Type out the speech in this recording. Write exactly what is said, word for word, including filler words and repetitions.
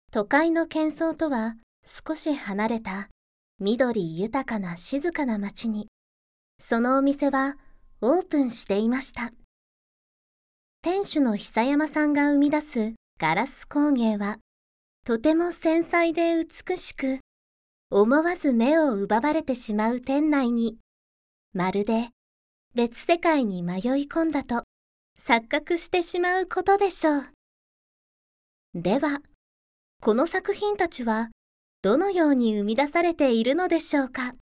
都会の喧騒とは少し離れた緑豊かな静かな町に、そのお店はオープンしていました。店主の久山さんが生み出すガラス工芸は、とても繊細で美しく、思わず目を奪われてしまう店内に、まるで別世界に迷い込んだと錯覚してしまうことでしょう。では、この作品たちはどのように生み出されているのでしょうか。